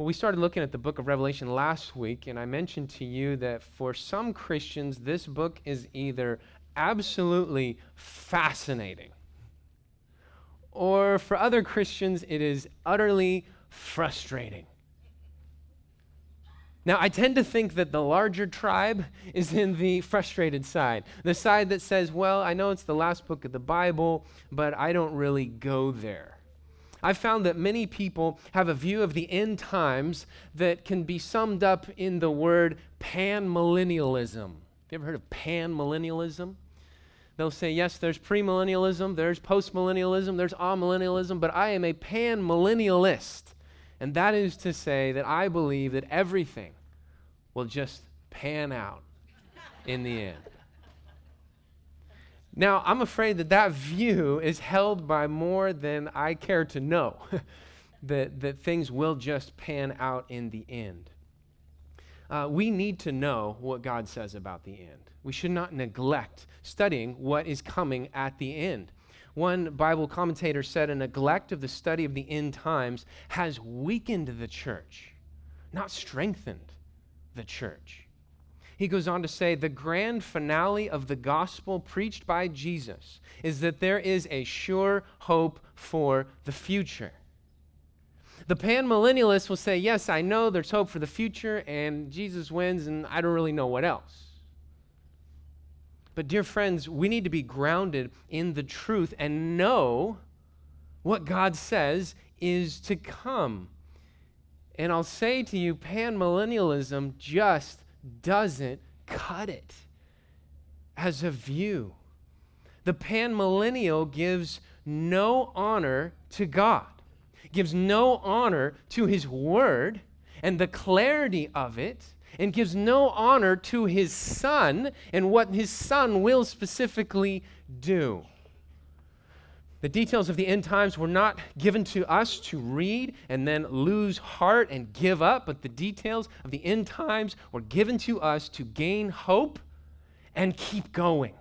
Well, we started looking at the book of Revelation last week, and I mentioned to you that for some Christians, this book is either absolutely fascinating, or for other Christians, it is utterly frustrating. Now, I tend to think that the larger tribe is in the frustrated side, the side that says, well, I know it's the last book of the Bible, but I don't really go there. I've found that many people have a view of the end times that can be summed up in the word panmillennialism. Have you ever heard of panmillennialism? They'll say, yes, there's premillennialism, there's postmillennialism, there's amillennialism, but I am a panmillennialist. And that is to say that I believe that everything will just pan out in the end. Now, I'm afraid that that view is held by more than I care to know, that things will just pan out in the end. We need to know what God says about the end. We should not neglect studying what is coming at the end. One Bible commentator said, a neglect of the study of the end times has weakened the church, not strengthened the church. He goes on to say, the grand finale of the gospel preached by Jesus is that there is a sure hope for the future. The panmillennialist will say, yes, I know there's hope for the future, and Jesus wins, and I don't really know what else. But dear friends, we need to be grounded in the truth and know what God says is to come. And I'll say to you, panmillennialism just doesn't cut it as a view. The panmillennial gives no honor to God, gives no honor to his word and the clarity of it, and gives no honor to his son and what his son will specifically do. The details of the end times were not given to us to read and then lose heart and give up, but the details of the end times were given to us to gain hope and keep going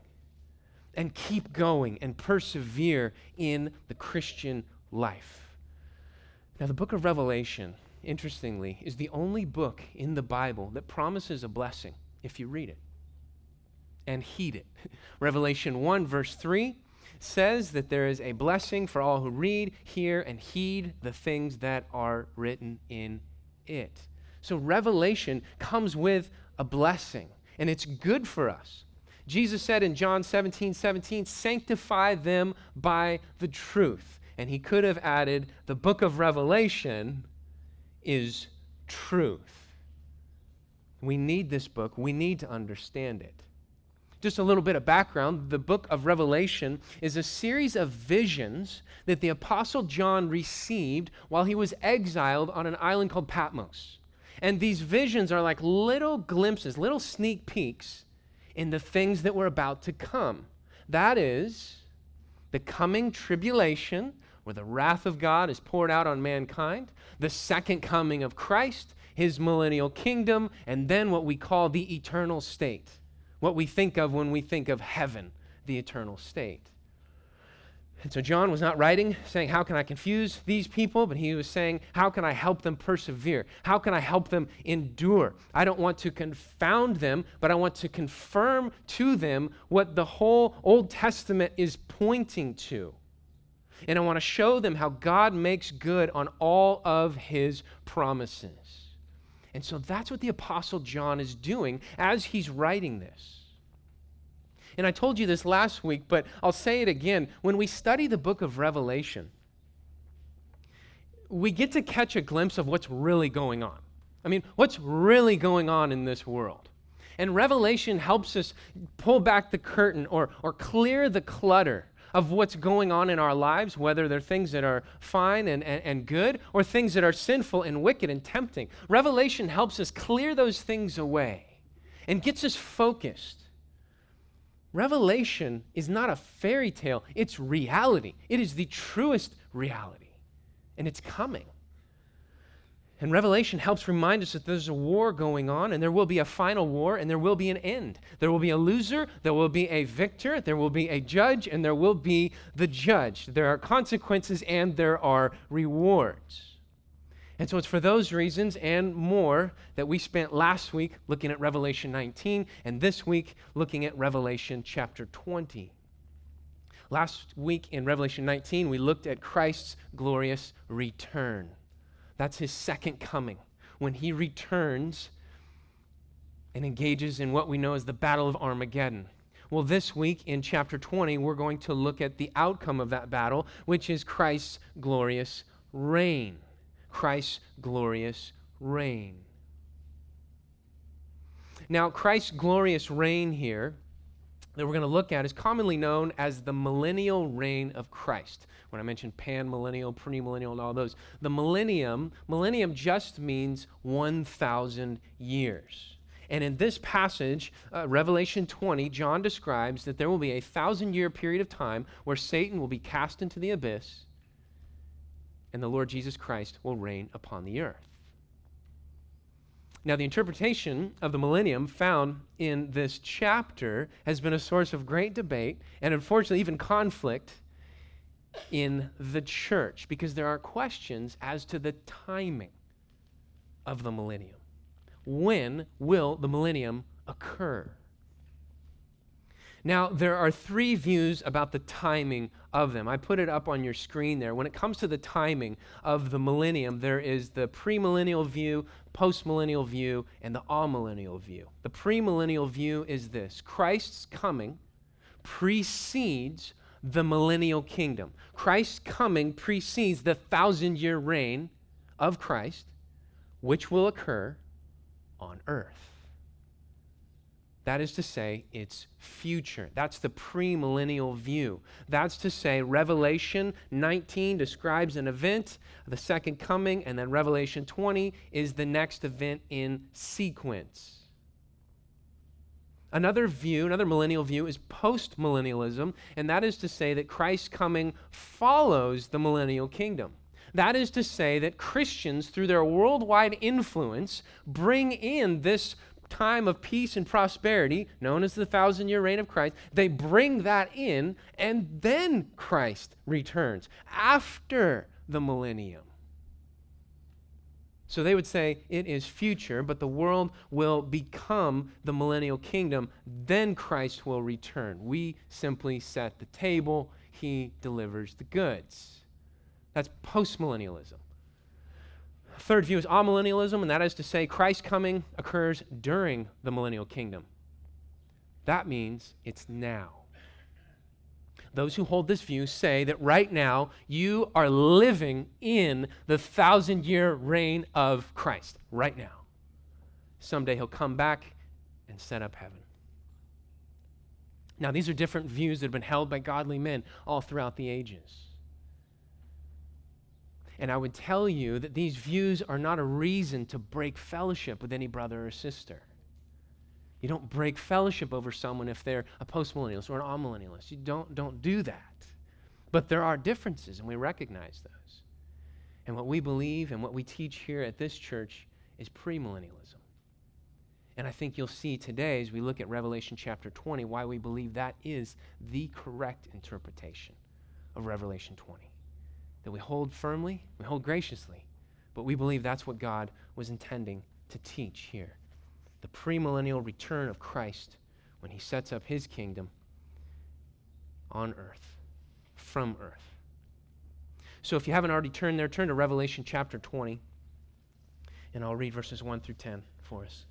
and persevere in the Christian life. Now, the book of Revelation, interestingly, is the only book in the Bible that promises a blessing if you read it and heed it. Revelation 1, verse 3 says that there is a blessing for all who read, hear, and heed the things that are written in it. So Revelation comes with a blessing, and it's good for us. Jesus said in John 17:17, sanctify them by the truth. And he could have added, the book of Revelation is truth. We need this book. We need to understand it. Just a little bit of background, the book of Revelation is a series of visions that the Apostle John received while he was exiled on an island called Patmos. And these visions are like little glimpses, little sneak peeks in the things that were about to come. That is, the coming tribulation, where the wrath of God is poured out on mankind, the second coming of Christ, his millennial kingdom, and then what we call the eternal state. What we think of when we think of heaven, the eternal state. And so John was not writing saying, how can I confuse these people? But he was saying, how can I help them persevere? How can I help them endure? I don't want to confound them, but I want to confirm to them what the whole Old Testament is pointing to. And I want to show them how God makes good on all of his promises. And so that's what the Apostle John is doing as he's writing this. And I told you this last week, but I'll say it again. When we study the book of Revelation, we get to catch a glimpse of what's really going on. I mean, what's really going on in this world. And Revelation helps us pull back the curtain or clear the clutter of what's going on in our lives, whether they're things that are fine and good or things that are sinful and wicked and tempting. Revelation helps us clear those things away and gets us focused. Revelation is not a fairy tale, it's reality. It is the truest reality, and it's coming. And Revelation helps remind us that there's a war going on, and there will be a final war, and there will be an end. There will be a loser, there will be a victor, there will be a judge, and there will be the judge. There are consequences, and there are rewards. And so it's for those reasons and more that we spent last week looking at Revelation 19 and this week looking at Revelation chapter 20. Last week in Revelation 19, we looked at Christ's glorious return. That's his second coming, when he returns and engages in what we know as the Battle of Armageddon. Well, this week in chapter 20, we're going to look at the outcome of that battle, which is Christ's glorious reign. Christ's glorious reign. Now, Christ's glorious reign here that we're going to look at is commonly known as the millennial reign of Christ. When I mentioned pan-millennial, premillennial, and all those, the millennium just means 1,000 years. And in this passage, Revelation 20, John describes that there will be a 1,000-year period of time where Satan will be cast into the abyss and the Lord Jesus Christ will reign upon the earth. Now, the interpretation of the millennium found in this chapter has been a source of great debate and, unfortunately, even conflict in the church because there are questions as to the timing of the millennium. When will the millennium occur? Now, there are three views about the timing of them. I put it up on your screen there. When it comes to the timing of the millennium, there is the premillennial view, postmillennial view, and the amillennial view. The premillennial view is this: Christ's coming precedes the millennial kingdom. Christ's coming precedes the 1,000-year reign of Christ, which will occur on earth. That is to say, it's future. That's the premillennial view. That's to say, Revelation 19 describes an event, the second coming, and then Revelation 20 is the next event in sequence. Another view, another millennial view, is postmillennialism, and that is to say that Christ's coming follows the millennial kingdom. That is to say that Christians, through their worldwide influence, bring in this time of peace and prosperity, known as the 1,000-year reign of Christ. They bring that in, and then Christ returns after the millennium. So they would say it is future, but the world will become the millennial kingdom. Then Christ will return. We simply set the table. He delivers the goods. That's postmillennialism. Third view is amillennialism, and that is to say Christ's coming occurs during the millennial kingdom. That means it's now. Those who hold this view say that right now you are living in the 1,000-year reign of Christ. Right now. Someday he'll come back and set up heaven. Now, these are different views that have been held by godly men all throughout the ages. And I would tell you that these views are not a reason to break fellowship with any brother or sister. You don't break fellowship over someone if they're a postmillennialist or an amillennialist. You don't do that. But there are differences, and we recognize those. And what we believe and what we teach here at this church is premillennialism. And I think you'll see today, as we look at Revelation chapter 20, why we believe that is the correct interpretation of Revelation 20. That we hold firmly, we hold graciously, but we believe that's what God was intending to teach here. The premillennial return of Christ when he sets up his kingdom on earth, from earth. So if you haven't already turned there, turn to Revelation chapter 20, and I'll read verses 1 through 10 for us.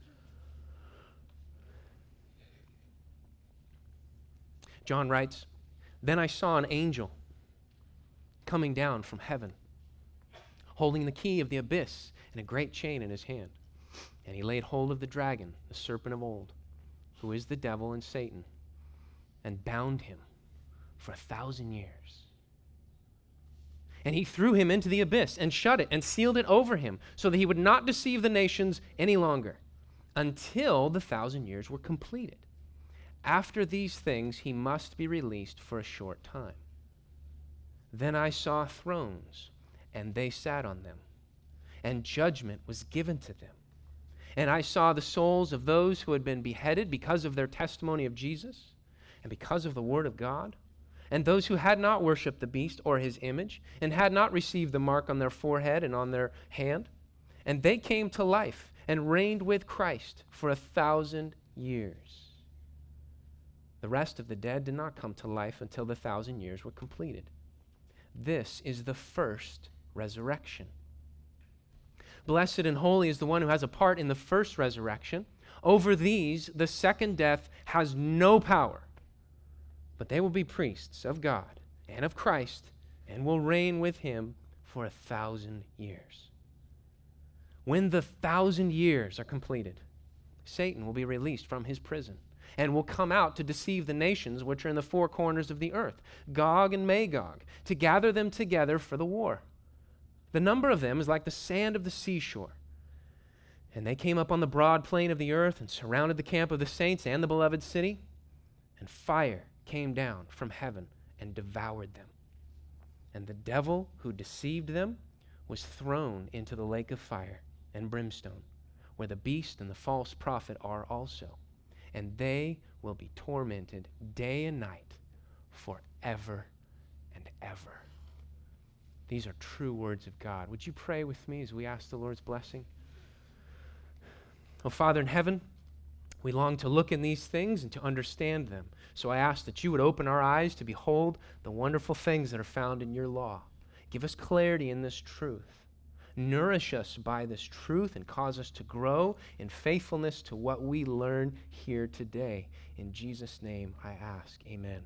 John writes, "Then I saw an angel coming down from heaven, holding the key of the abyss and a great chain in his hand. And he laid hold of the dragon, the serpent of old, who is the devil and Satan, and bound him for 1,000 years. And he threw him into the abyss and shut it and sealed it over him so that he would not deceive the nations any longer until the 1,000 years were completed. After these things, he must be released for a short time. Then I saw thrones, and they sat on them, and judgment was given to them. And I saw the souls of those who had been beheaded because of their testimony of Jesus and because of the word of God, and those who had not worshipped the beast or his image, and had not received the mark on their forehead and on their hand. and they came to life and reigned with Christ for 1,000 years. The rest of the dead did not come to life until the 1,000 years were completed. This is the first resurrection. Blessed and holy is the one who has a part in the first resurrection. Over these, the second death has no power, but they will be priests of God and of Christ and will reign with him for 1,000 years. When the 1,000 years are completed, Satan will be released from his prison and will come out to deceive the nations which are in the four corners of the earth, Gog and Magog, to gather them together for the war. The number of them is like the sand of the seashore. And they came up on the broad plain of the earth and surrounded the camp of the saints and the beloved city, and fire came down from heaven and devoured them. And the devil who deceived them was thrown into the lake of fire and brimstone, where the beast and the false prophet are also. And they will be tormented day and night forever and ever. These are true words of God. Would you pray with me as we ask the Lord's blessing? Oh, Father in heaven, we long to look in these things and to understand them. So I ask that you would open our eyes to behold the wonderful things that are found in your law. Give us clarity in this truth. Nourish us by this truth and cause us to grow in faithfulness to what we learn here today. In Jesus' name I ask, amen.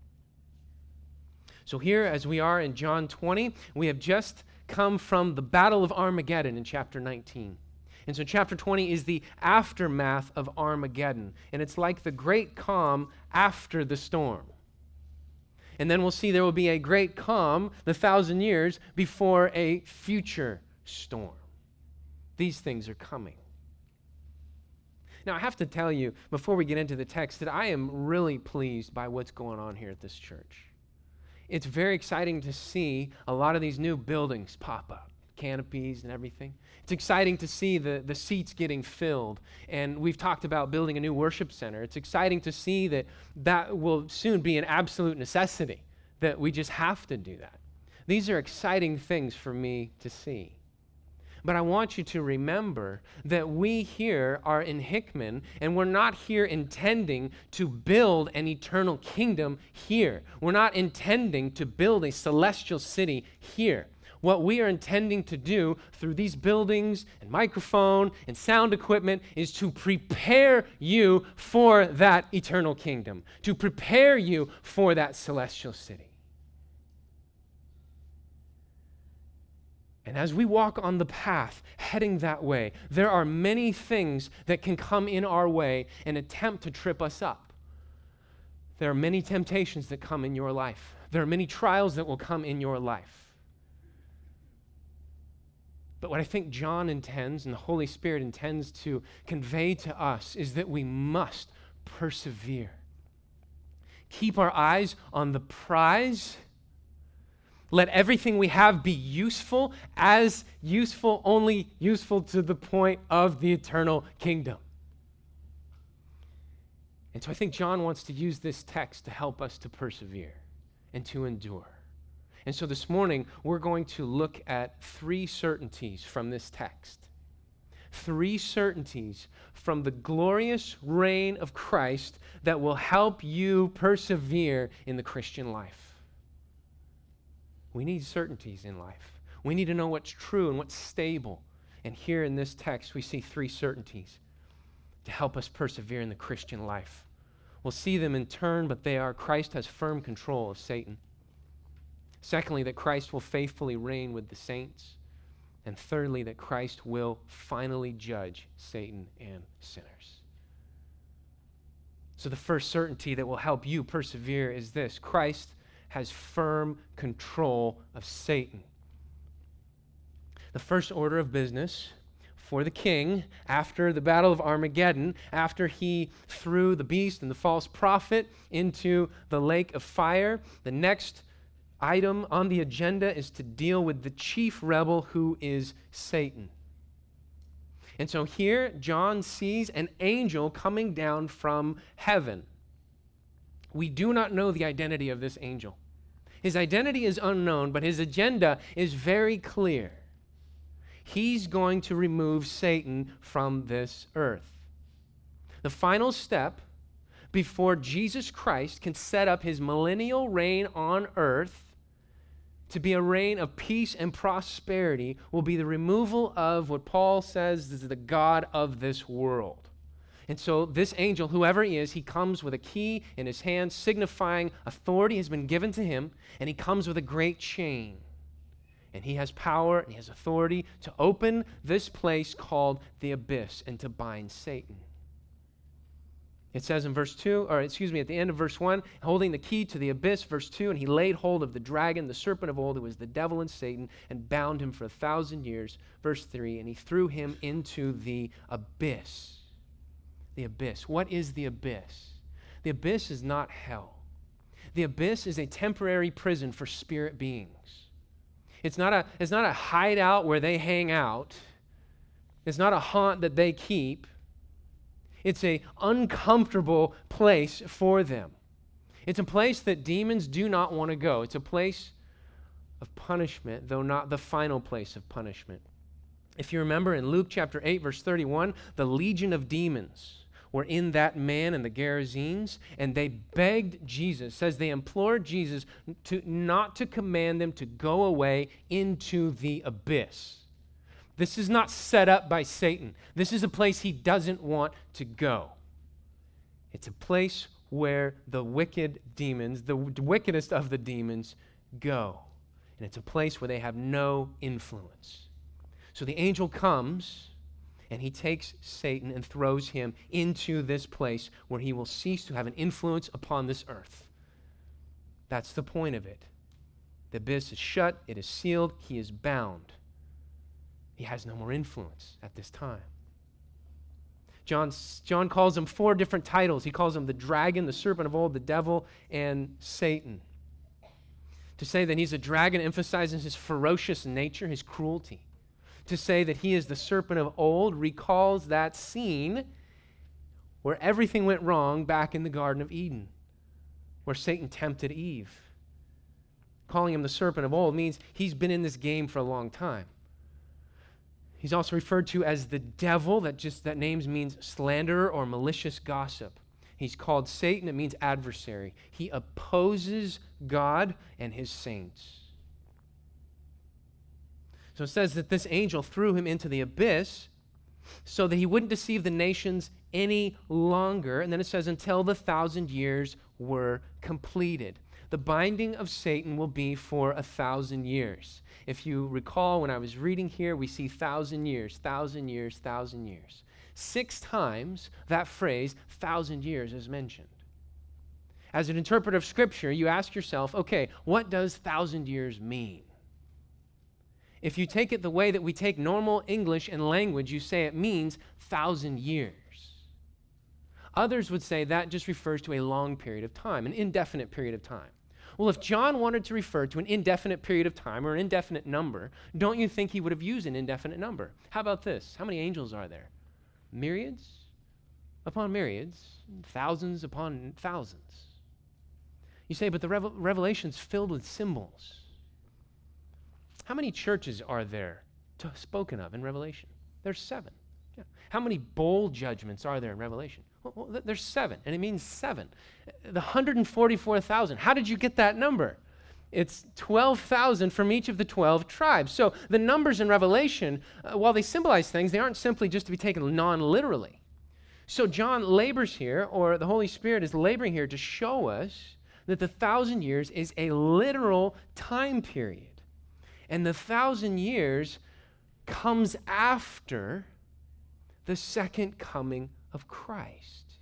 So here, as we are in John 20, we have just come from the Battle of Armageddon in chapter 19. And so chapter 20 is the aftermath of Armageddon. And it's like the great calm after the storm. And then we'll see there will be a great calm, the 1,000 years, before a future storm. These things are coming. Now, I have to tell you, before we get into the text, that I am really pleased by what's going on here at this church. It's very exciting to see a lot of these new buildings pop up, canopies and everything. It's exciting to see the seats getting filled. And we've talked about building a new worship center. It's exciting to see that will soon be an absolute necessity, that we just have to do that. These are exciting things for me to see. But I want you to remember that we here are in Hickman, and we're not here intending to build an eternal kingdom here. We're not intending to build a celestial city here. What we are intending to do through these buildings and microphone and sound equipment is to prepare you for that eternal kingdom, to prepare you for that celestial city. And as we walk on the path heading that way, there are many things that can come in our way and attempt to trip us up. There are many temptations that come in your life. There are many trials that will come in your life. But what I think John intends and the Holy Spirit intends to convey to us is that we must persevere. Keep our eyes on the prize. Let everything we have be useful, as useful, only useful to the point of the eternal kingdom. And so I think John wants to use this text to help us to persevere and to endure. And so this morning, we're going to look at 3 certainties from this text. 3 certainties from the glorious reign of Christ that will help you persevere in the Christian life. We need certainties in life. We need to know what's true and what's stable. And here in this text, we see 3 certainties to help us persevere in the Christian life. We'll see them in turn, but they are: Christ has firm control of Satan. Secondly, that Christ will faithfully reign with the saints. And thirdly, that Christ will finally judge Satan and sinners. So the first certainty that will help you persevere is this: Christ has firm control of Satan. The first order of business for the king after the Battle of Armageddon, after he threw the beast and the false prophet into the lake of fire, the next item on the agenda is to deal with the chief rebel, who is Satan. And so here, John sees an angel coming down from heaven. We do not know the identity of this angel. His identity is unknown, but his agenda is very clear. He's going to remove Satan from this earth. The final step before Jesus Christ can set up his millennial reign on earth to be a reign of peace and prosperity will be the removal of what Paul says is the god of this world. And so this angel, whoever he is, he comes with a key in his hand signifying authority has been given to him, and he comes with a great chain. And he has power and he has authority to open this place called the abyss and to bind Satan. It says in at the end of verse 1, holding the key to the abyss, verse 2, and he laid hold of the dragon, the serpent of old, who was the devil and Satan, and bound him for 1,000 years. Verse 3, and he threw him into the abyss. The abyss. What is the abyss? The abyss is not hell. The abyss is a temporary prison for spirit beings. It's not a hideout where they hang out. It's not a haunt that they keep. It's an uncomfortable place for them. It's a place that demons do not want to go. It's a place of punishment, though not the final place of punishment. If you remember in Luke chapter 8, verse 31, the legion of demons were in that man and the Gerasenes, and they begged Jesus, says they implored Jesus not to command them to go away into the abyss. This is not set up by Satan. This is a place he doesn't want to go. It's a place where the wicked demons, the wickedest of the demons, go. And it's a place where they have no influence. So the angel comes, and he takes Satan and throws him into this place where he will cease to have an influence upon this earth. That's the point of it. The abyss is shut, it is sealed, he is bound. He has no more influence at this time. John calls him 4 different titles. He calls him the dragon, the serpent of old, the devil, and Satan. To say that he's a dragon emphasizes his ferocious nature, his cruelty. To say that he is the serpent of old recalls that scene where everything went wrong back in the Garden of Eden, where Satan tempted Eve. Calling him the serpent of old means he's been in this game for a long time. He's also referred to as the devil. That name means slanderer or malicious gossip. He's called Satan. It means adversary. He opposes God and his saints. So it says that this angel threw him into the abyss so that he wouldn't deceive the nations any longer. And then it says until the 1,000 years were completed. The binding of Satan will be for 1,000 years. If you recall, when I was reading here, we see 1,000 years, 1,000 years, 1,000 years. 6 times that phrase, 1,000 years, is mentioned. As an interpreter of Scripture, you ask yourself, okay, what does 1,000 years mean? If you take it the way that we take normal English and language, you say it means 1,000 years. Others would say that just refers to a long period of time, an indefinite period of time. Well, if John wanted to refer to an indefinite period of time or an indefinite number, don't you think he would have used an indefinite number? How about this? How many angels are there? Myriads upon myriads, thousands upon thousands. You say, but the Revelation's filled with symbols. How many churches are there spoken of in Revelation? There's 7. Yeah. How many bowl judgments are there in Revelation? Well, there's 7, and it means 7. The 144,000. How did you get that number? It's 12,000 from each of the 12 tribes. So the numbers in Revelation, while they symbolize things, they aren't simply just to be taken non-literally. So John labors here, or the Holy Spirit is laboring here to show us that the 1,000 years is a literal time period. And the 1,000 years comes after the second coming of Christ.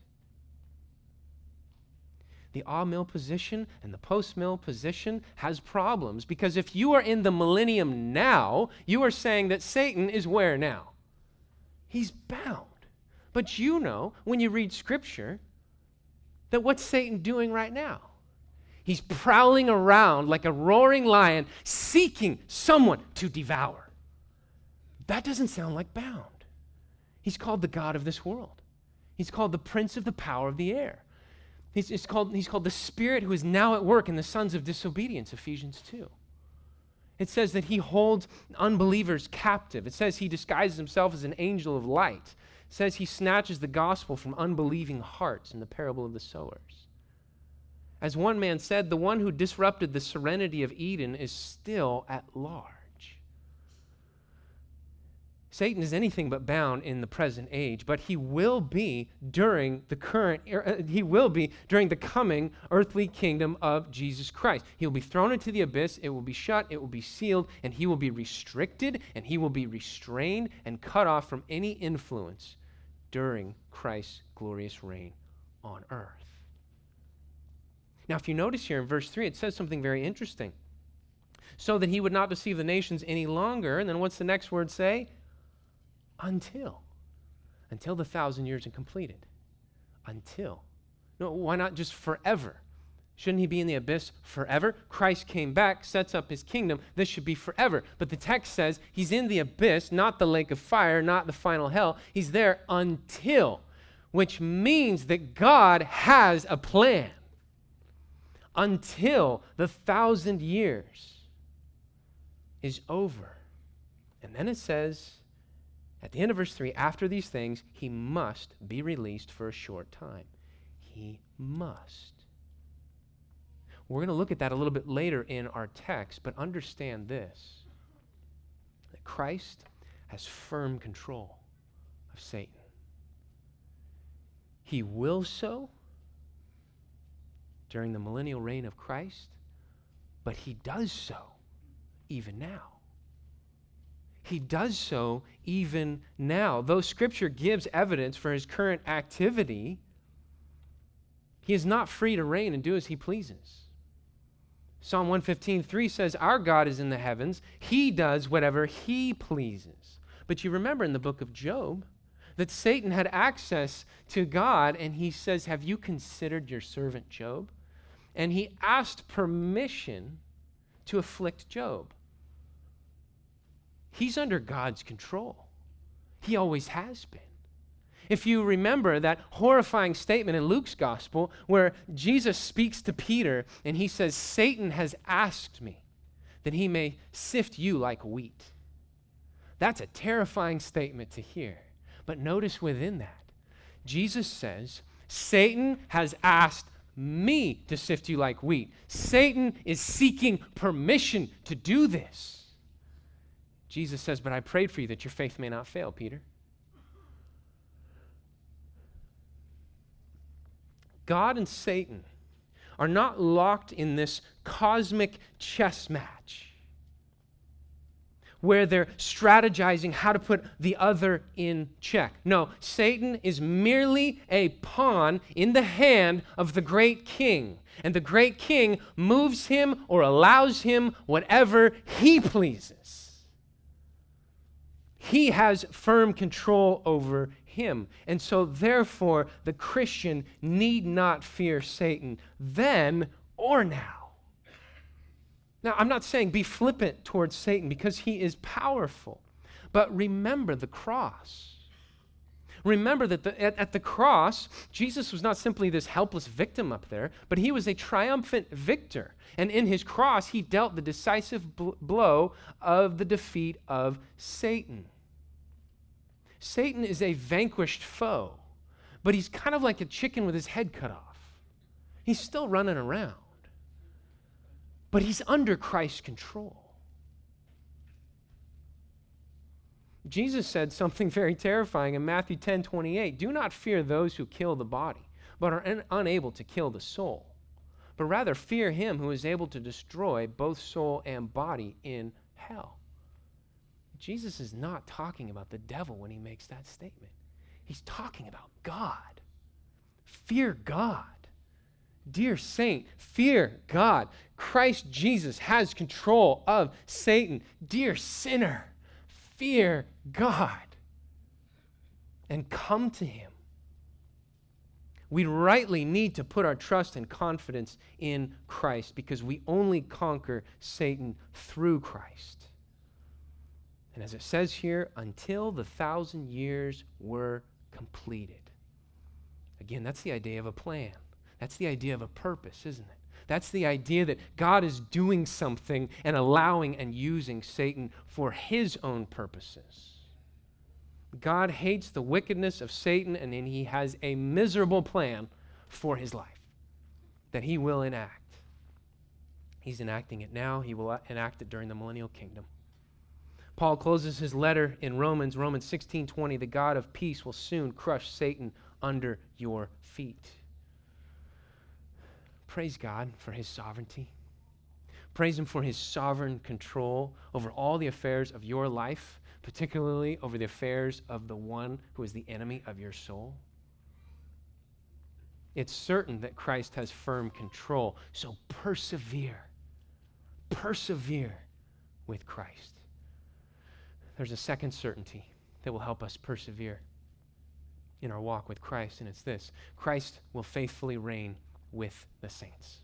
The a-mill position and the post-mill position has problems because if you are in the millennium now, you are saying that Satan is where now? He's bound. But you know, when you read Scripture, that what's Satan doing right now? He's prowling around like a roaring lion, seeking someone to devour. That doesn't sound like bound. He's called the God of this world. He's called the prince of the power of the air. He's called the spirit who is now at work in the sons of disobedience, Ephesians 2. It says that he holds unbelievers captive. It says he disguises himself as an angel of light. It says he snatches the gospel from unbelieving hearts in the parable of the sowers. As one man said, the one who disrupted the serenity of Eden is still at large. Satan is anything but bound in the present age, but he will be during the coming earthly kingdom of Jesus Christ. He will be thrown into the abyss, it will be shut, it will be sealed, and he will be restricted, and he will be restrained and cut off from any influence during Christ's glorious reign on earth. Now, if you notice here in verse 3, it says something very interesting. So that he would not deceive the nations any longer, and then what's the next word say? Until the 1,000 years are completed. Until. No, why not just forever? Shouldn't he be in the abyss forever? Christ came back, sets up his kingdom. This should be forever. But the text says he's in the abyss, not the lake of fire, not the final hell. He's there until, which means that God has a plan. Until the 1,000 years is over. And then it says, at the end of verse 3, after these things, he must be released for a short time. He must. We're going to look at that a little bit later in our text, but understand this, that Christ has firm control of Satan. He will so during the millennial reign of Christ, but he does so even now. He does so even now. Though Scripture gives evidence for his current activity, he is not free to reign and do as he pleases. Psalm 115:3 says, our God is in the heavens. He does whatever he pleases. But you remember in the book of Job that Satan had access to God, and he says, have you considered your servant Job? And he asked permission to afflict Job. He's under God's control. He always has been. If you remember that horrifying statement in Luke's gospel where Jesus speaks to Peter and he says, Satan has asked me that he may sift you like wheat. That's a terrifying statement to hear. But notice within that, Jesus says, Satan has asked me to sift you like wheat. Satan is seeking permission to do this. Jesus says, but I prayed for you that your faith may not fail, Peter. God and Satan are not locked in this cosmic chess match where they're strategizing how to put the other in check. No, Satan is merely a pawn in the hand of the great king. And the great king moves him or allows him whatever he pleases. He has firm control over him. And so therefore, the Christian need not fear Satan then or now. Now, I'm not saying be flippant towards Satan because he is powerful. But remember the cross. Remember that at the cross, Jesus was not simply this helpless victim up there, but he was a triumphant victor. And in his cross, he dealt the decisive blow of the defeat of Satan. Satan is a vanquished foe, but he's kind of like a chicken with his head cut off. He's still running around, but he's under Christ's control. Jesus said something very terrifying in Matthew 10:28. Do not fear those who kill the body, but are unable to kill the soul, but rather fear him who is able to destroy both soul and body in hell. Jesus is not talking about the devil when he makes that statement. He's talking about God. Fear God. Dear saint, fear God. Christ Jesus has control of Satan. Dear sinner, fear God and come to him. We rightly need to put our trust and confidence in Christ because we only conquer Satan through Christ. And as it says here, until the 1,000 years were completed. Again, that's the idea of a plan. That's the idea of a purpose, isn't it? That's the idea that God is doing something and allowing and using Satan for his own purposes. God hates the wickedness of Satan, and then he has a miserable plan for his life that he will enact. He's enacting it now. He will enact it during the millennial kingdom. Paul closes his letter in Romans 16:20. The God of peace will soon crush Satan under your feet. Praise God for his sovereignty. Praise him for his sovereign control over all the affairs of your life, particularly over the affairs of the one who is the enemy of your soul. It's certain that Christ has firm control, so persevere. Persevere with Christ. There's a second certainty that will help us persevere in our walk with Christ, and it's this: Christ will faithfully reign with the saints.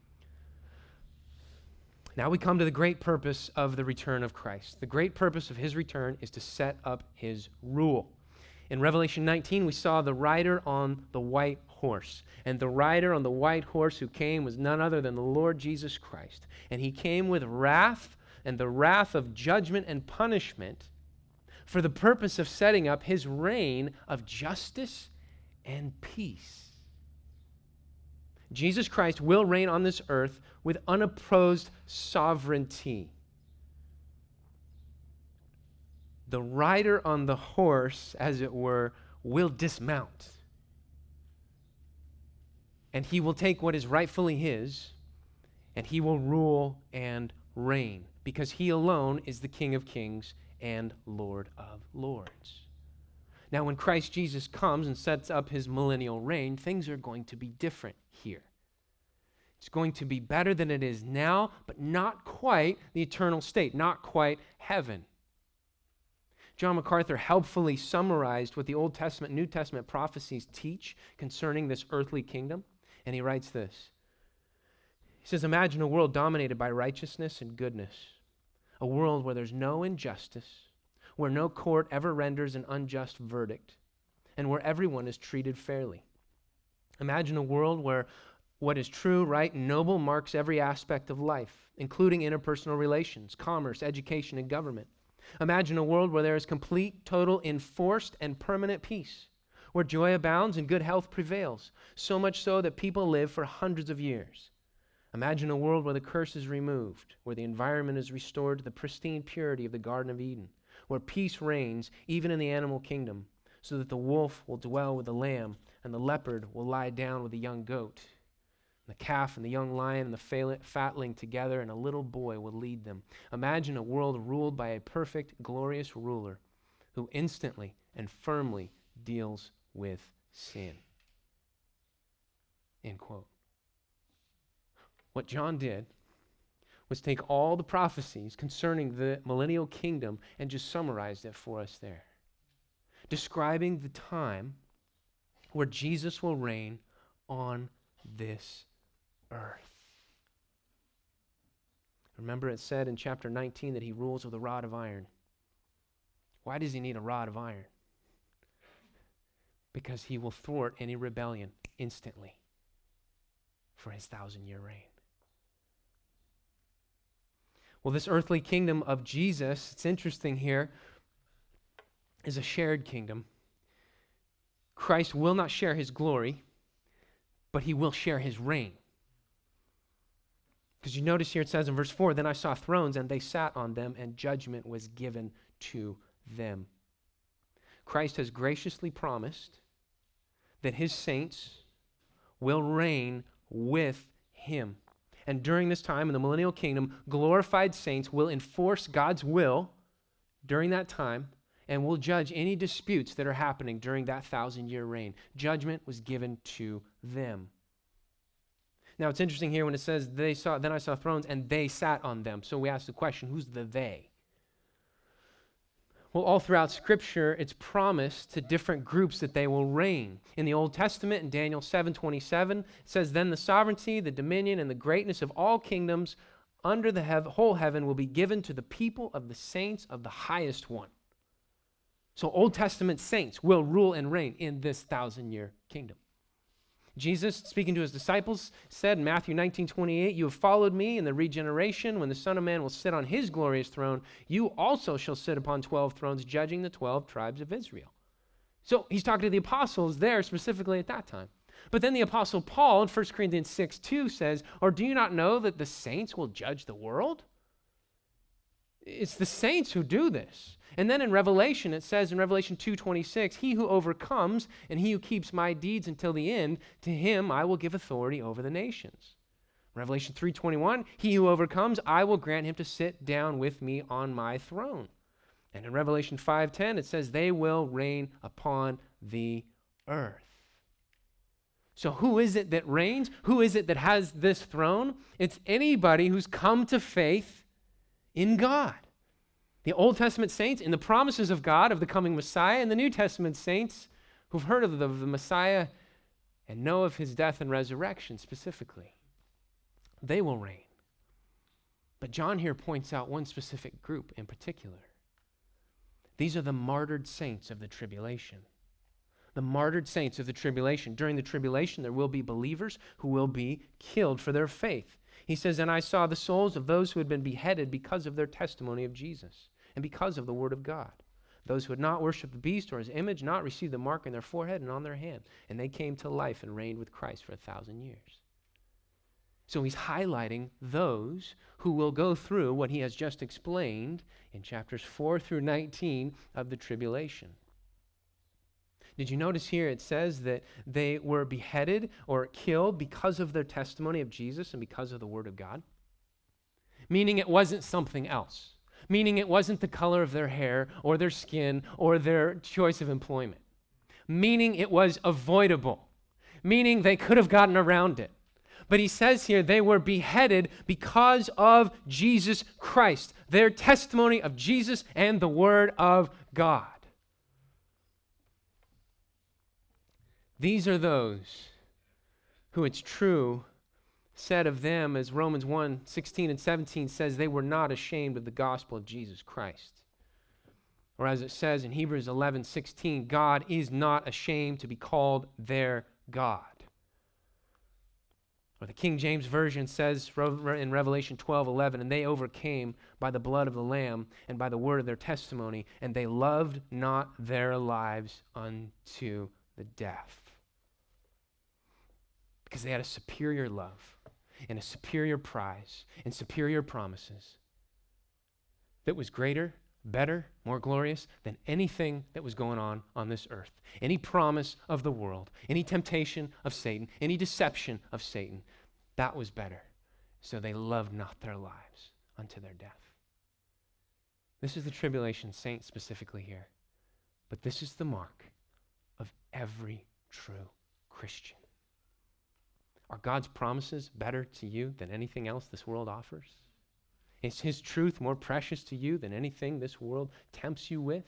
Now we come to the great purpose of the return of Christ. The great purpose of his return is to set up his rule. In Revelation 19, we saw the rider on the white horse. And the rider on the white horse who came was none other than the Lord Jesus Christ. And he came with wrath, and the wrath of judgment and punishment, for the purpose of setting up his reign of justice and peace. Jesus Christ will reign on this earth with unopposed sovereignty. The rider on the horse, as it were, will dismount. And he will take what is rightfully his, and he will rule and reign, because he alone is the King of kings and Lord of lords. Now, when Christ Jesus comes and sets up his millennial reign, things are going to be different here. It's going to be better than it is now, but not quite the eternal state, not quite heaven. John MacArthur helpfully summarized what the Old Testament, New Testament prophecies teach concerning this earthly kingdom, and he writes this. He says, imagine a world dominated by righteousness and goodness, a world where there's no injustice, where no court ever renders an unjust verdict, and where everyone is treated fairly. Imagine a world where what is true, right, and noble marks every aspect of life, including interpersonal relations, commerce, education, and government. Imagine a world where there is complete, total, enforced, and permanent peace, where joy abounds and good health prevails, so much so that people live for hundreds of years. Imagine a world where the curse is removed, where the environment is restored to the pristine purity of the Garden of Eden, where peace reigns even in the animal kingdom, so that the wolf will dwell with the lamb, and the leopard will lie down with the young goat. The calf and the young lion and the fatling together, and a little boy will lead them. Imagine a world ruled by a perfect, glorious ruler who instantly and firmly deals with sin. End quote. What John did was take all the prophecies concerning the millennial kingdom and just summarized it for us there, describing the time where Jesus will reign on this earth. Remember, it said in chapter 19 that he rules with a rod of iron. Why does he need a rod of iron? Because he will thwart any rebellion instantly for his 1,000-year reign. Well, this earthly kingdom of Jesus, it's interesting here, is a shared kingdom. Christ will not share his glory, but he will share his reign. Because you notice here it says in verse 4, then I saw thrones and they sat on them, and judgment was given to them. Christ has graciously promised that his saints will reign with him. And during this time in the millennial kingdom, glorified saints will enforce God's will during that time and will judge any disputes that are happening during that 1,000-year reign. Judgment was given to them. Now, it's interesting here when it says, then I saw thrones and they sat on them. So we ask the question, who's the they? Well, all throughout Scripture, it's promised to different groups that they will reign. In the Old Testament, in Daniel 7:27, it says, then the sovereignty, the dominion, and the greatness of all kingdoms under the whole heaven will be given to the people of the saints of the highest one. So Old Testament saints will rule and reign in this 1,000-year kingdom. Jesus, speaking to his disciples, said in Matthew 19:28, "You have followed me in the regeneration. When the Son of Man will sit on his glorious throne, you also shall sit upon 12 thrones, judging the 12 tribes of Israel." So he's talking to the apostles there specifically at that time. But then the apostle Paul in 1 Corinthians 6:2 says, "Or do you not know that the saints will judge the world?" It's the saints who do this. And then in Revelation, it says in Revelation 2:26, "He who overcomes and he who keeps my deeds until the end, to him I will give authority over the nations." Revelation 3:21, "He who overcomes, I will grant him to sit down with me on my throne." And in Revelation 5:10, it says, "They will reign upon the earth." So who is it that reigns? Who is it that has this throne? It's anybody who's come to faith in God. The Old Testament saints in the promises of God of the coming Messiah, and the New Testament saints who've heard of the Messiah and know of his death and resurrection specifically. They will reign. But John here points out one specific group in particular. These are the martyred saints of the tribulation. The martyred saints of the tribulation. During the tribulation, there will be believers who will be killed for their faith. He says, "And I saw the souls of those who had been beheaded because of their testimony of Jesus and because of the word of God. Those who had not worshipped the beast or his image, not received the mark on their forehead and on their hand. And they came to life and reigned with Christ for 1,000 years." So he's highlighting those who will go through what he has just explained in chapters 4 through 19 of the tribulation. Did you notice here it says that they were beheaded or killed because of their testimony of Jesus and because of the word of God? Meaning it wasn't something else. Meaning it wasn't the color of their hair or their skin or their choice of employment. Meaning it was avoidable. Meaning they could have gotten around it. But he says here they were beheaded because of Jesus Christ, their testimony of Jesus and the word of God. These are those who it's true said of them, as Romans 1:16 and 17 says, they were not ashamed of the gospel of Jesus Christ. Or as it says in Hebrews 11:16, God is not ashamed to be called their God. Or the King James Version says in Revelation 12:11, "And they overcame by the blood of the Lamb and by the word of their testimony, and they loved not their lives unto the death." Because they had a superior love and a superior prize and superior promises that was greater, better, more glorious than anything that was going on this earth. Any promise of the world, any temptation of Satan, any deception of Satan, that was better. So they loved not their lives unto their death. This is the tribulation saint specifically here. But this is the mark of every true Christian. Are God's promises better to you than anything else this world offers? Is his truth more precious to you than anything this world tempts you with?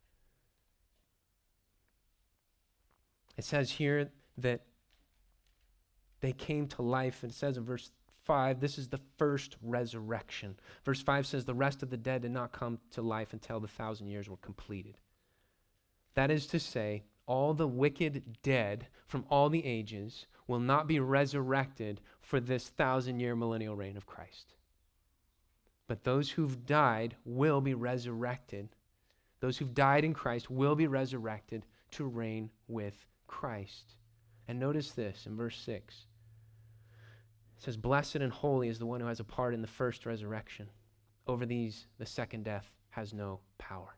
It says here that they came to life. It says in verse 5, this is the first resurrection. Verse 5 says, "The rest of the dead did not come to life until the 1,000 years were completed." That is to say, all the wicked dead from all the ages will not be resurrected for this 1,000-year millennial reign of Christ. But those who've died will be resurrected. Those who've died in Christ will be resurrected to reign with Christ. And notice this in verse 6. It says, "Blessed and holy is the one who has a part in the first resurrection. Over these, the second death has no power."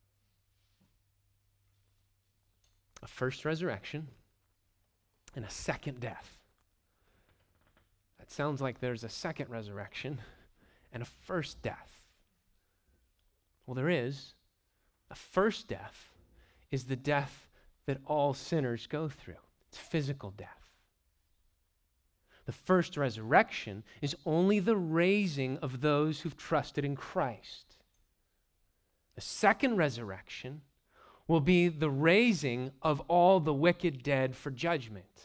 A first resurrection and a second death. That sounds like there's a second resurrection and a first death. Well, there is. A first death is the death that all sinners go through. It's physical death. The first resurrection is only the raising of those who've trusted in Christ. The second resurrection will be the raising of all the wicked dead for judgment.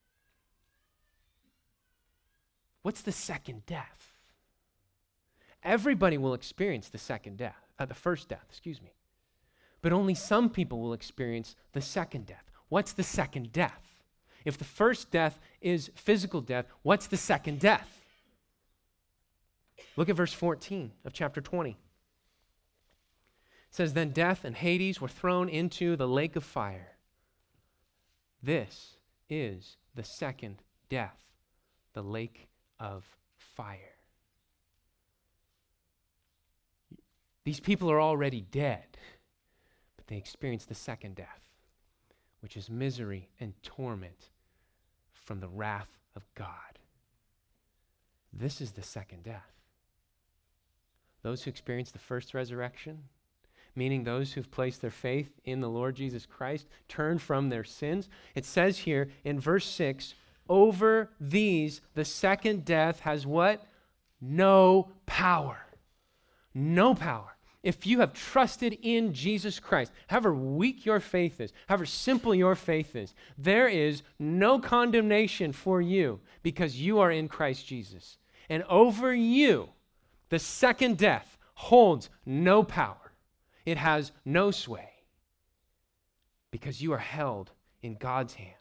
What's the second death? Everybody will experience the first death, But only some people will experience the second death. What's the second death? If the first death is physical death, what's the second death? Look at verse 14 of chapter 20. It says, then death and Hades were thrown into the lake of fire. This is the second death, the lake of fire. These people are already dead, but they experience the second death, which is misery and torment from the wrath of God. This is the second death. Those who experience the first resurrection, meaning those who've placed their faith in the Lord Jesus Christ, turn from their sins. It says here in verse 6, over these, the second death has what? No power. No power. If you have trusted in Jesus Christ, however weak your faith is, however simple your faith is, there is no condemnation for you because you are in Christ Jesus. And over you, the second death holds no power. It has no sway because you are held in God's hands.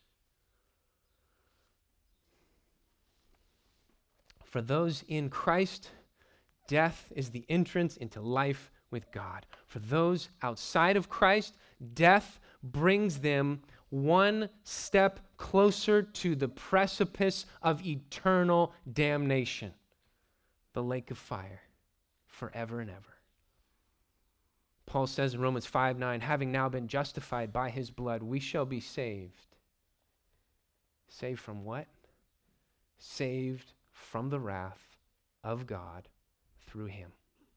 For those in Christ, death is the entrance into life with God. For those outside of Christ, death brings them one step closer to the precipice of eternal damnation, the lake of fire, forever and ever. Paul says in Romans 5:9, having now been justified by his blood, we shall be saved. Saved from what? Saved from the wrath of God through him.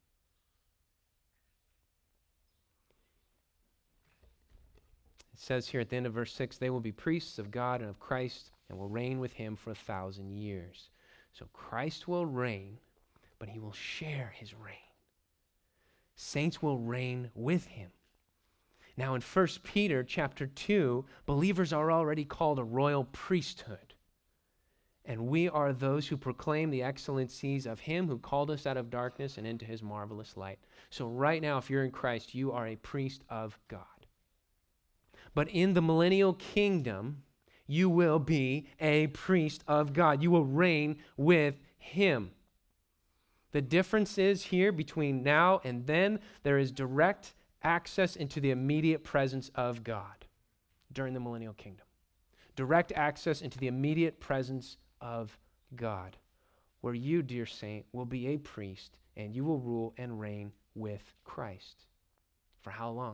It says here at the end of verse 6, they will be priests of God and of Christ and will reign with him for 1,000 years. So Christ will reign, but he will share his reign. Saints will reign with him. Now in 1 Peter chapter 2, believers are already called a royal priesthood. And we are those who proclaim the excellencies of him who called us out of darkness and into his marvelous light. So right now, if you're in Christ, you are a priest of God. But in the millennial kingdom, you will be a priest of God. You will reign with him. The difference is here between now and then, there is direct access into the immediate presence of God during the millennial kingdom. Direct access into the immediate presence of God, where you, dear saint, will be a priest and you will rule and reign with Christ. For how long?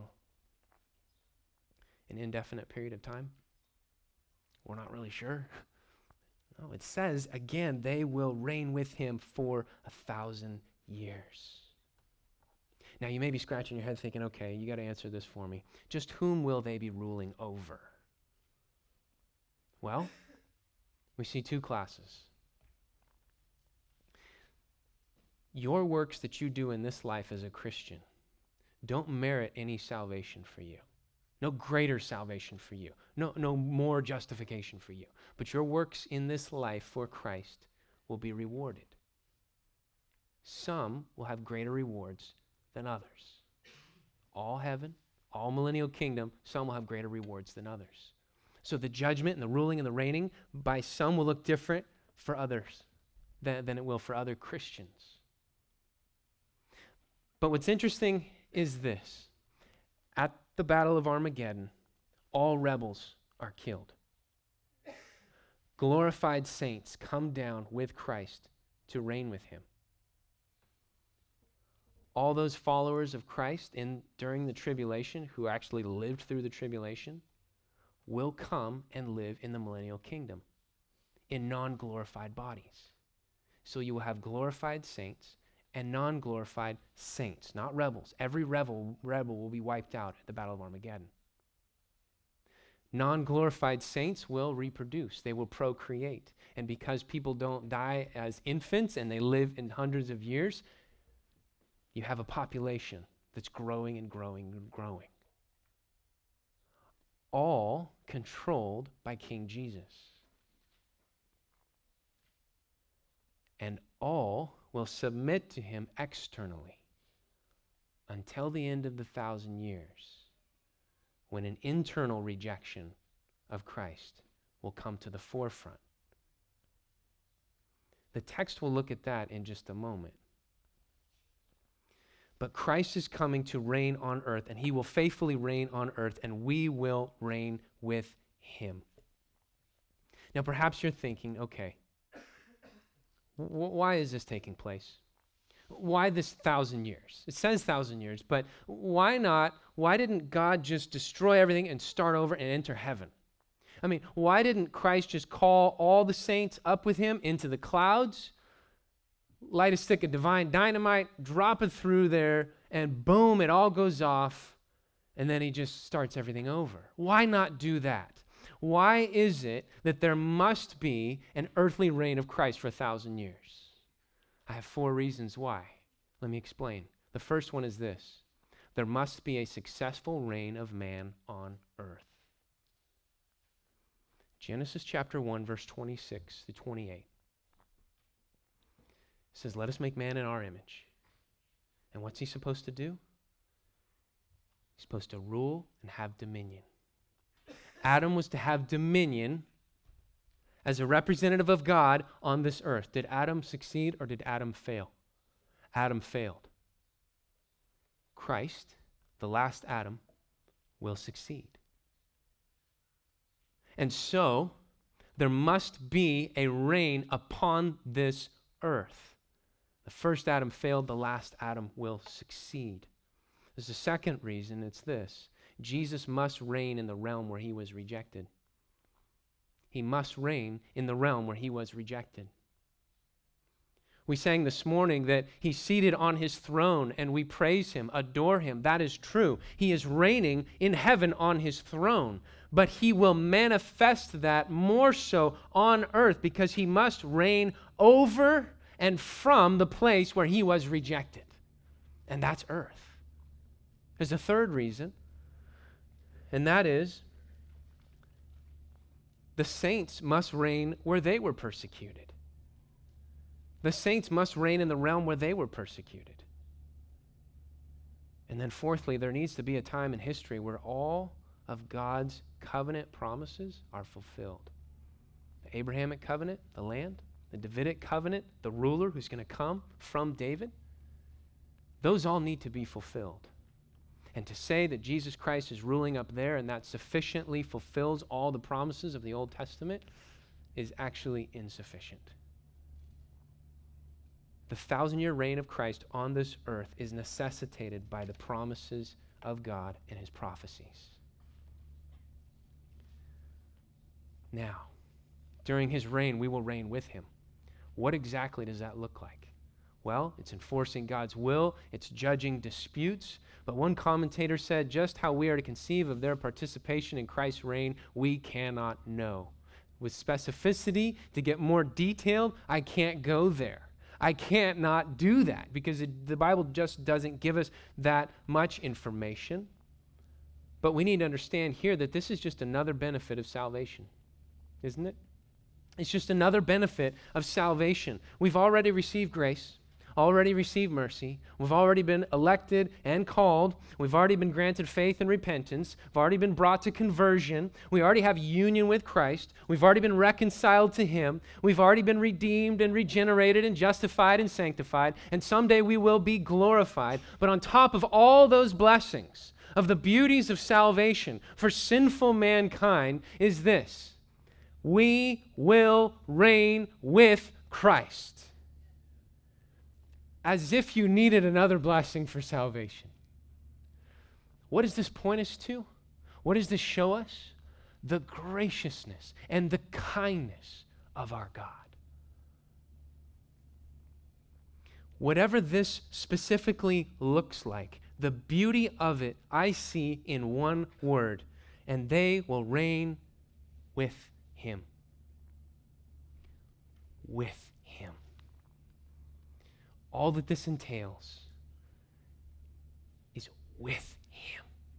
An indefinite period of time? We're not really sure. No, it says, again, they will reign with him for 1,000 years. Now, you may be scratching your head thinking, okay, you got to answer this for me. Just whom will they be ruling over? Well, we see two classes. Your works that you do in this life as a Christian don't merit any salvation for you. No greater salvation for you. No more justification for you. But your works in this life for Christ will be rewarded. Some will have greater rewards than others. All heaven, all millennial kingdom, some will have greater rewards than others. So the judgment and the ruling and the reigning by some will look different for others than it will for other Christians. But what's interesting is this. At the Battle of Armageddon, all rebels are killed. Glorified saints come down with Christ to reign with him. All those followers of Christ during the tribulation who actually lived through the tribulation will come and live in the millennial kingdom in non-glorified bodies. So you will have glorified saints and non-glorified saints, not rebels. Every rebel will be wiped out at the Battle of Armageddon. Non-glorified saints will reproduce. They will procreate. And because people don't die as infants and they live in hundreds of years, you have a population that's growing and growing and growing. All controlled by King Jesus. And all will submit to him externally until the end of the 1,000 years, when an internal rejection of Christ will come to the forefront. The text will look at that in just a moment. But Christ is coming to reign on earth, and he will faithfully reign on earth, and we will reign with him. Now, perhaps you're thinking, okay, why is this taking place? Why this 1,000 years? It says 1,000 years, but why not? Why didn't God just destroy everything and start over and enter heaven? I mean, why didn't Christ just call all the saints up with him into the clouds, light a stick of divine dynamite, drop it through there, and boom, it all goes off, and then he just starts everything over? Why not do that? Why is it that there must be an earthly reign of Christ for 1,000 years? I have 4 reasons why. Let me explain. The first one is this: there must be a successful reign of man on earth. Genesis chapter 1, verse 26 to 28. Says, let us make man in our image. And what's he supposed to do? He's supposed to rule and have dominion. Adam was to have dominion as a representative of God on this earth. Did Adam succeed or did Adam fail? Adam failed. Christ, the last Adam, will succeed. And so, there must be a reign upon this earth. The first Adam failed, the last Adam will succeed. There's a second reason, it's this: Jesus must reign in the realm where he was rejected. He must reign in the realm where he was rejected. We sang this morning that he's seated on his throne, and we praise him, adore him. That is true. He is reigning in heaven on his throne, but he will manifest that more so on earth because he must reign over and from the place where he was rejected, and that's earth. There's a third reason, and that is the saints must reign where they were persecuted. The saints must reign in the realm where they were persecuted. And then fourthly, there needs to be a time in history where all of God's covenant promises are fulfilled. The Abrahamic covenant, the land, the Davidic covenant, the ruler who's going to come from David, those all need to be fulfilled. And to say that Jesus Christ is ruling up there and that sufficiently fulfills all the promises of the Old Testament is actually insufficient. The 1,000-year reign of Christ on this earth is necessitated by the promises of God and his prophecies. Now, during his reign, we will reign with him. What exactly does that look like? Well, it's enforcing God's will, it's judging disputes, but one commentator said just how we are to conceive of their participation in Christ's reign, we cannot know. With specificity, to get more detailed, I can't go there. I can't not do that because the Bible just doesn't give us that much information. But we need to understand here that this is just another benefit of salvation, isn't it? It's just another benefit of salvation. We've already received grace, already received mercy. We've already been elected and called. We've already been granted faith and repentance. We've already been brought to conversion. We already have union with Christ. We've already been reconciled to him. We've already been redeemed and regenerated and justified and sanctified. And someday we will be glorified. But on top of all those blessings, of the beauties of salvation for sinful mankind is this: we will reign with Christ. As if you needed another blessing for salvation. What does this point us to? What does this show us? The graciousness and the kindness of our God. Whatever this specifically looks like, the beauty of it I see in one word: and they will reign with him. With him. All that this entails is with him.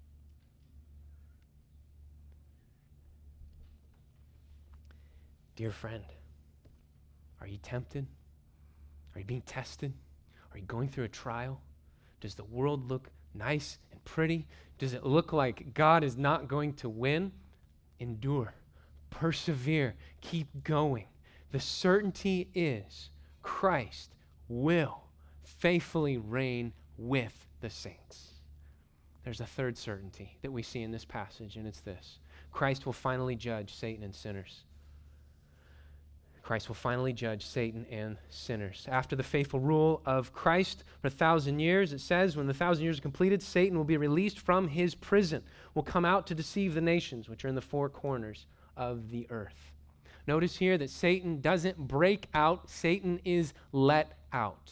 Dear friend, are you tempted? Are you being tested? Are you going through a trial? Does the world look nice and pretty? Does it look like God is not going to win? Endure. persevere, keep going. The certainty is Christ will faithfully reign with the saints. There's a third certainty that we see in this passage, and it's this. Christ will finally judge Satan and sinners. Christ will finally judge Satan and sinners. After the faithful rule of Christ for 1,000 years, it says, when the 1,000 years are completed, Satan will be released from his prison, will come out to deceive the nations, which are in the four corners of the earth. Notice here that Satan doesn't break out, Satan is let out.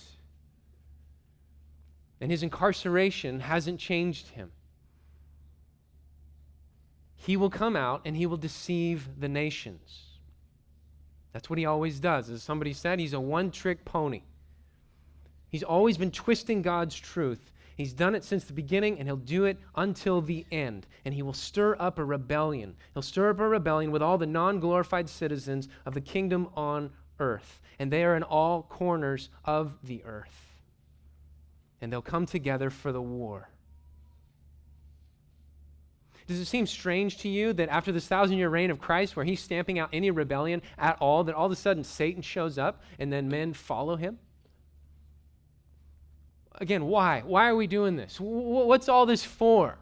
And his incarceration hasn't changed him. He will come out and he will deceive the nations. That's what he always does. As somebody said, he's a one-trick pony. He's always been twisting God's truth. He's done it since the beginning, and he'll do it until the end. And he will stir up a rebellion. He'll stir up a rebellion with all the non-glorified citizens of the kingdom on earth. And they are in all corners of the earth. And they'll come together for the war. Does it seem strange to you that after this 1,000-year reign of Christ, where he's stamping out any rebellion at all, that all of a sudden Satan shows up and then men follow him? Again, why? Why are we doing this? What's all this for?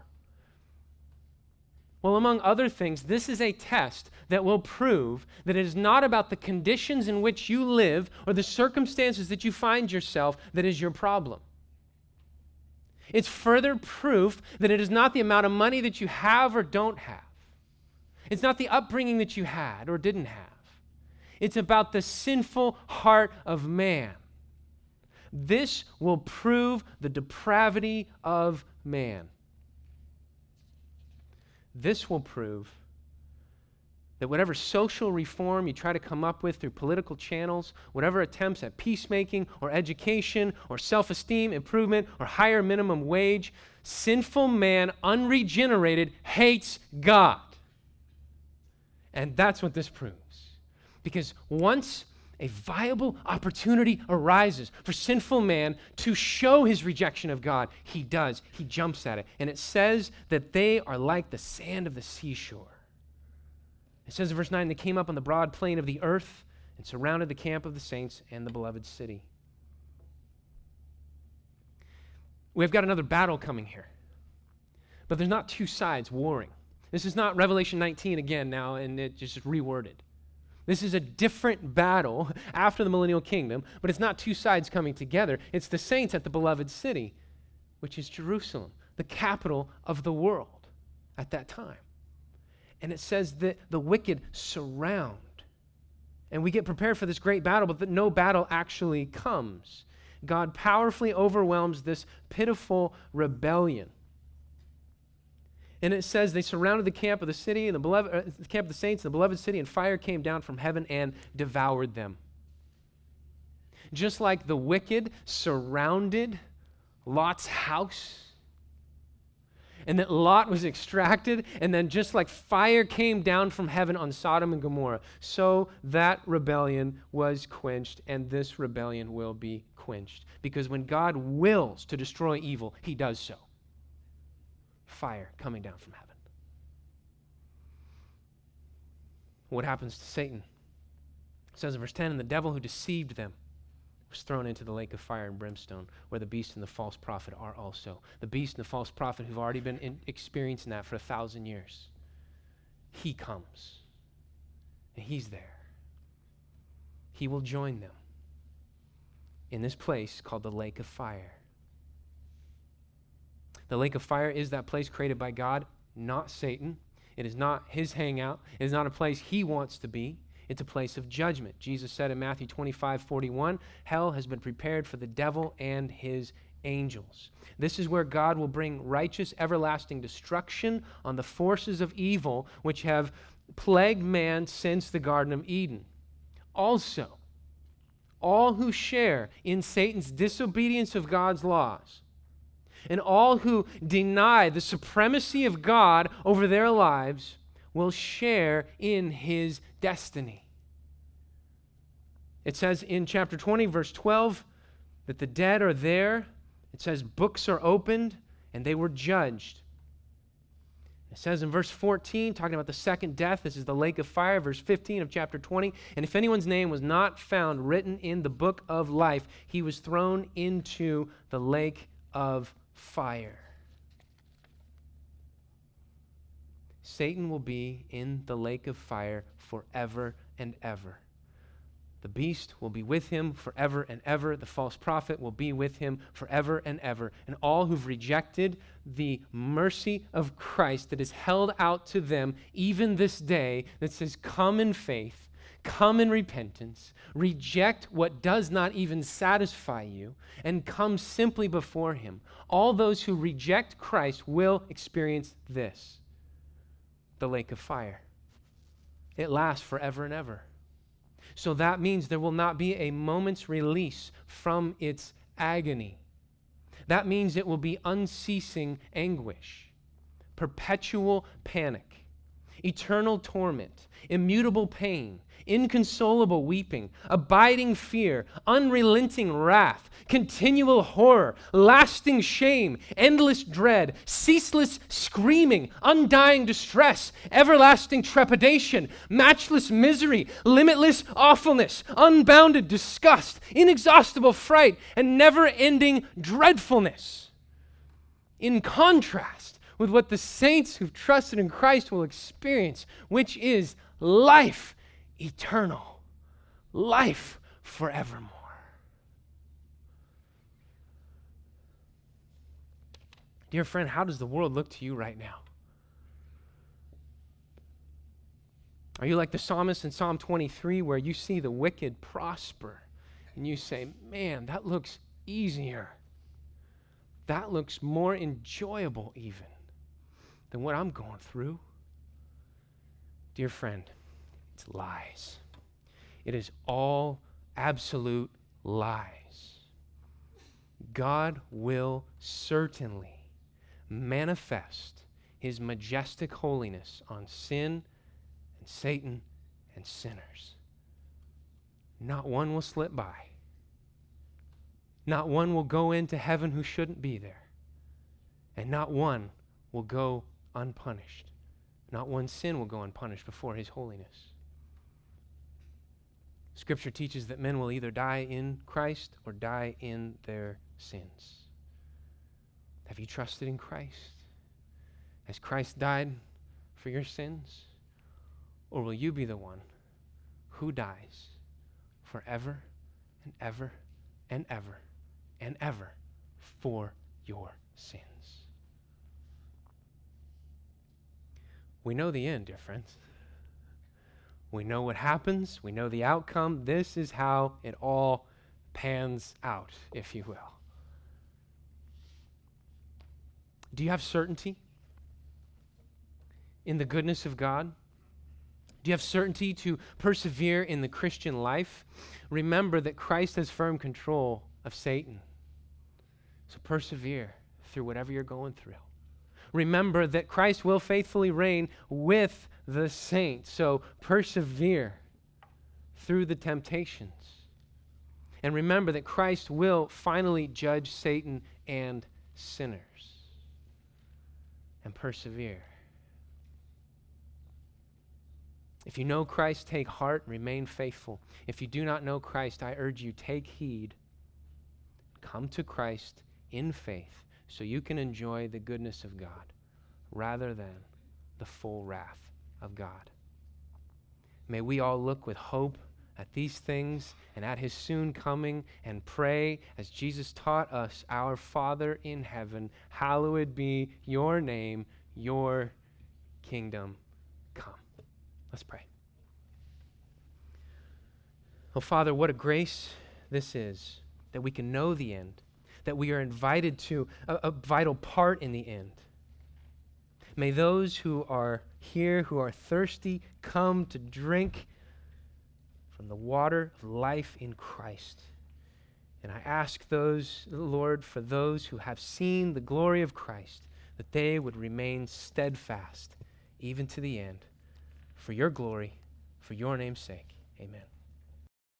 Well, among other things, this is a test that will prove that it is not about the conditions in which you live or the circumstances that you find yourself that is your problem. It's further proof that it is not the amount of money that you have or don't have. It's not the upbringing that you had or didn't have. It's about the sinful heart of man. This will prove the depravity of man. This will prove that whatever social reform you try to come up with through political channels, whatever attempts at peacemaking or education or self-esteem improvement or higher minimum wage, sinful man, unregenerated, hates God. And that's what this proves. Because once a viable opportunity arises for sinful man to show his rejection of God, he does. He jumps at it. And it says that they are like the sand of the seashore. It says in verse 9, they came up on the broad plain of the earth and surrounded the camp of the saints and the beloved city. We've got another battle coming here. But there's not two sides warring. This is not Revelation 19 again now, and it just reworded. This is a different battle after the millennial kingdom, but it's not two sides coming together. It's the saints at the beloved city, which is Jerusalem, the capital of the world at that time. And it says that the wicked surround. And we get prepared for this great battle, but that no battle actually comes. God powerfully overwhelms this pitiful rebellion. And it says they surrounded the camp of the city and the camp of the saints and the beloved city, and fire came down from heaven and devoured them. Just like the wicked surrounded Lot's house, and that Lot was extracted, and then just like fire came down from heaven on Sodom and Gomorrah, so that rebellion was quenched, and this rebellion will be quenched. Because when God wills to destroy evil, he does so. Fire coming down from heaven. What happens to Satan? It says in verse 10, and the devil who deceived them was thrown into the lake of fire and brimstone, where the beast and the false prophet are also. The beast and the false prophet who've already been experiencing that for 1,000 years. He comes, and he's there. He will join them in this place called the lake of fire. The lake of fire is that place created by God, not Satan. It is not his hangout. It is not a place he wants to be. It's a place of judgment. Jesus said in Matthew 25:41, hell has been prepared for the devil and his angels. This is where God will bring righteous, everlasting destruction on the forces of evil which have plagued man since the Garden of Eden. Also, all who share in Satan's disobedience of God's laws, and all who deny the supremacy of God over their lives will share in his destiny. It says in chapter 20, verse 12, that the dead are there. It says books are opened, and they were judged. It says in verse 14, talking about the second death, this is the lake of fire, verse 15 of chapter 20, and if anyone's name was not found written in the book of life, he was thrown into the lake of fire. Satan will be in the lake of fire forever and ever. The beast will be with him forever and ever. The false prophet will be with him forever and ever. And all who've rejected the mercy of Christ that is held out to them even this day, that says, come in faith, come in repentance, reject what does not even satisfy you, and come simply before him. All those who reject Christ will experience this, the lake of fire. It lasts forever and ever. So that means there will not be a moment's release from its agony. That means it will be unceasing anguish, perpetual panic, eternal torment, immutable pain, inconsolable weeping, abiding fear, unrelenting wrath, continual horror, lasting shame, endless dread, ceaseless screaming, undying distress, everlasting trepidation, matchless misery, limitless awfulness, unbounded disgust, inexhaustible fright, and never-ending dreadfulness. In contrast with what the saints who've trusted in Christ will experience, which is life eternal, life forevermore. Dear friend, how does the world look to you right now? Are you like the psalmist in Psalm 23 where you see the wicked prosper and you say, man, that looks easier. That looks more enjoyable even than what I'm going through? Dear friend, it's lies. It is all absolute lies. God will certainly manifest his majestic holiness on sin and Satan and sinners. Not one will slip by. Not one will go into heaven who shouldn't be there. And not one will go unpunished. Not one sin will go unpunished before his holiness. Scripture teaches that men will either die in Christ or die in their sins. Have you trusted in Christ? Has Christ died for your sins? Or will you be the one who dies forever and ever and ever and ever for your sins? We know the end, dear friends. We know what happens. We know the outcome. This is how it all pans out, if you will. Do you have certainty in the goodness of God? Do you have certainty to persevere in the Christian life? Remember that Christ has firm control of Satan. So persevere through whatever you're going through. Remember that Christ will faithfully reign with the saints. So persevere through the temptations. And remember that Christ will finally judge Satan and sinners. And persevere. If you know Christ, take heart and remain faithful. If you do not know Christ, I urge you, take heed. Come to Christ in faith so you can enjoy the goodness of God rather than the full wrath of God. May we all look with hope at these things and at his soon coming and pray as Jesus taught us, our Father in heaven, hallowed be your name, your kingdom come. Let's pray. Oh, Father, what a grace this is that we can know the end, that we are invited to a vital part in the end. May those who are here, who are thirsty, come to drink from the water of life in Christ. And I ask those, Lord, for those who have seen the glory of Christ, that they would remain steadfast even to the end. For your glory, for your name's sake. Amen.